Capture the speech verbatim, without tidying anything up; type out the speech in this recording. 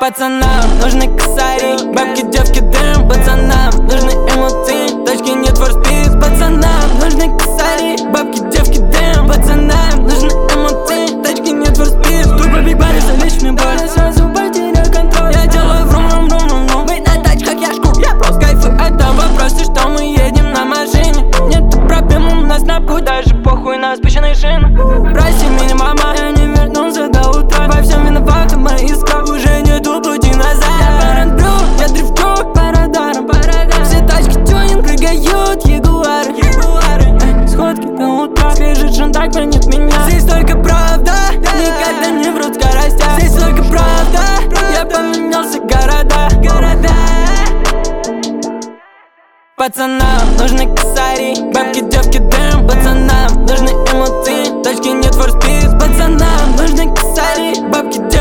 Пацанам нужны косари, бабки, девки, дым. Пацанам нужны эмоции, точки нет for speed. Пацанам нужны косари, бабки, девки, дым. Пацанам нужны эмоции, точки нет for speed. Тупо биг барри за личный боль, сразу потерял контроль. Я делаю врум врум врум врум врум. Вы на тачках, я шкур, я просто кайфую от того просто, что мы едем на машине. Нет проблем у нас на путь, даже похуй на спущенные шины. Прости меня, мама, я не вернулся до утра. Во всем виноваты мои скалы, уже нету пути назад. Я барандрю, я дрифтю по радарам, по радарам. Все тачки тюнинг, прыгают ягуары, ягуары. Эй, сходки до утра, свежий шантак манит меня. Здесь только правда, никогда не врут скоростя. Здесь только правда, я поменялся города, города. Пацанам нужны косари, бабки, девки, дым. Пацанам нужны эмоции, точки нет for speed. Пацанам нужны косари, бабки, девки.